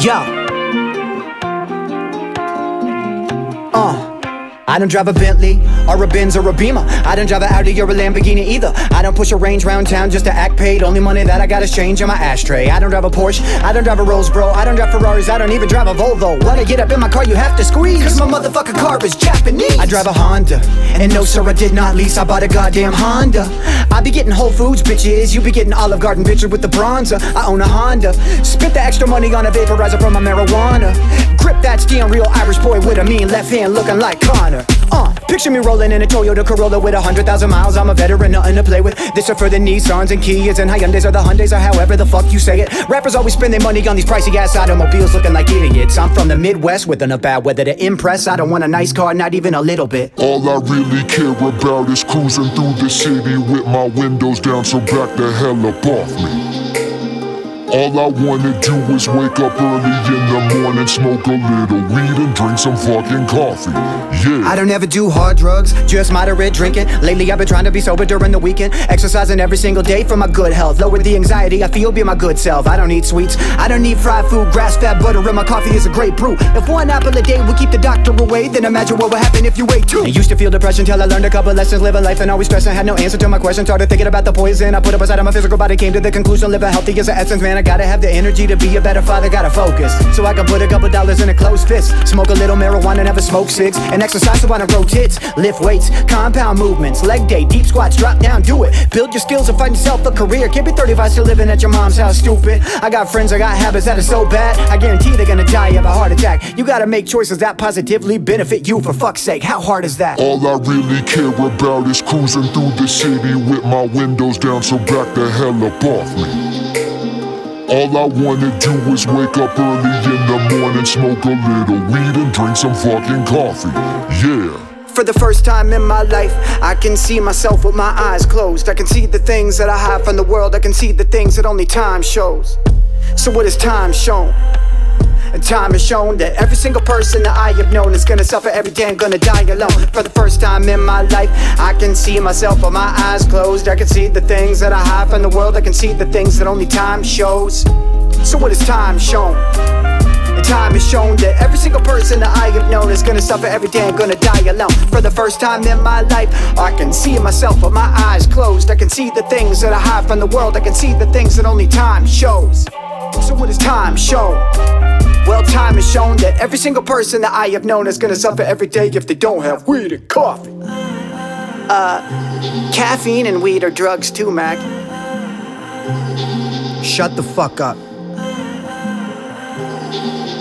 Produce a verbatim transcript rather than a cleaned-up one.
Yo. Uh. I don't drive a Bentley, or a Benz, or a Beamer. I don't drive an Audi or a Lamborghini either. I don't push a range round town just to act paid. Only money that I got is change in my ashtray. I don't drive a Porsche, I don't drive a Rolls, bro. I don't drive Ferraris, I don't even drive a Volvo. Wanna get up in my car, you have to squeeze, cause my motherfucking car is Japanese. I drive a Honda, and no sir, I did not lease. I bought a goddamn Honda. I be getting Whole Foods, bitches. You be getting Olive Garden, bitches, with the bronzer. I own a Honda. Spent the extra money on a vaporizer from my marijuana. Grip that steering real Irish boy with a mean left hand looking like Connor. Uh, picture me rolling in a Toyota Corolla with a hundred thousand miles. I'm a veteran, nothing to play with. This are for the Nissans and Kias and Hyundais or the Hyundais or however the fuck you say it. Rappers always spend their money on these pricey ass automobiles looking like idiots. I'm from the Midwest with enough bad weather to impress. I don't want a nice car, not even a little bit. All I really care about is cruising through the city with my windows down, so back the hell up off me. All I wanna do is wake up early in the morning, smoke a little weed and drink some fucking coffee. Yeah. I don't ever do hard drugs, just moderate drinking. Lately I've been trying to be sober during the weekend. Exercising every single day for my good health. Lower the anxiety I feel, be my good self. I don't eat sweets, I don't need fried food. Grass-fed butter in my coffee is a great brew. If one apple a day will keep the doctor away, then imagine what will happen if you ate two. I used to feel depression till I learned a couple lessons. Living life and always stressing, had no answer to my question. Started thinking about the poison I put up aside of my physical body. Came to the conclusion, living healthy is an essence, man. I gotta have the energy to be a better father, gotta focus. So I can put a couple dollars in a closed fist. Smoke a little marijuana, never smoke cigs. And exercise so I don't grow tits. Lift weights, compound movements, leg day, deep squats, drop down, do it. Build your skills and find yourself a career. Can't be thirty-five still living at your mom's house, stupid. I got friends, I got habits that are so bad, I guarantee they're gonna die of a heart attack. You gotta make choices that positively benefit you, for fuck's sake. How hard is that? All I really care about is cruising through the city with my windows down, so back the hell up off me. All I wanna do is wake up early in the morning, smoke a little weed and drink some fucking coffee. Yeah. For the first time in my life, I can see myself with my eyes closed. I can see the things that I hide from the world. I can see the things that only time shows. So what has time shown? And time has shown that every single person that I have known is gonna suffer every day and gonna die alone. For the first time in my life, I can see myself with my eyes closed. I can see the things that I hide from the world. I can see the things that only time shows. So what has time shown? And time has shown that every single person that I have known is gonna suffer every day and gonna die alone. For the first time in my life, I can see myself with my eyes closed. I can see the things that I hide from the world. I can see the things that only time shows. So what has time shown? Well, time has shown that every single person that I have known is gonna suffer every day if they don't have weed and coffee. Uh, caffeine and weed are drugs too, Mac. Shut the fuck up.